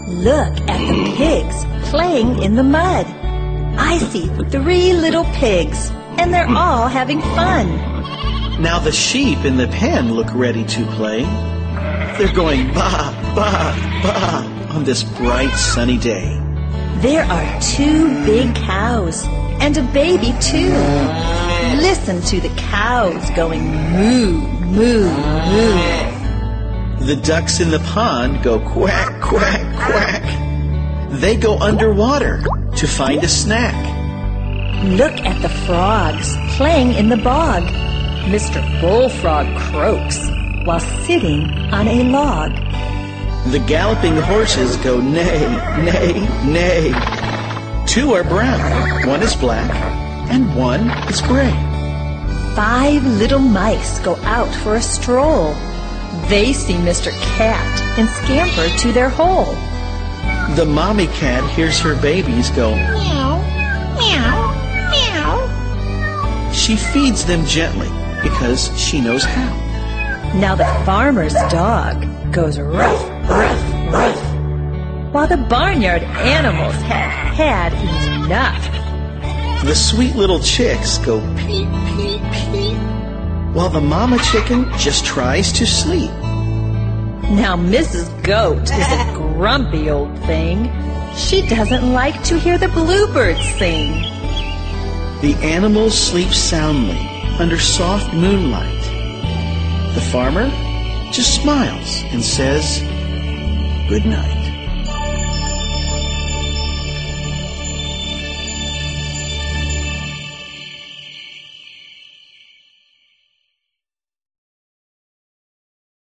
Look at the pigs playing in the mud. I see 3 little pigs, and they're all having fun. Now the sheep in the pen look ready to play. They're going ba, ba, ba on this bright sunny day. There are 2 big cows and a baby too. Listen to the cows going moo, moo, moo. The ducks in the pond go quack, quack, quack. They go underwater to find a snack. Look at the frogs playing in the bog. Mr. Bullfrog croaks while sitting on a log. The galloping horses go neigh, neigh, neigh. 2 are brown, 1 is black, and 1 is gray. 5 little mice go out for a stroll. They see Mr. Cat and scamper to their hole. The mommy cat hears her babies go Meow, meow, meow. She feeds them gently because she knows how. Now the farmer's dog goes ruff, ruff, ruff, while the barnyard animals have had enough. The sweet little chicks go peep, peep, peep, while the mama chicken just tries to sleep. Now Mrs. Goat is a grumpy old thing. She doesn't like to hear the bluebirds sing. The animals sleep soundly under soft moonlight. The farmer just smiles and says, good night.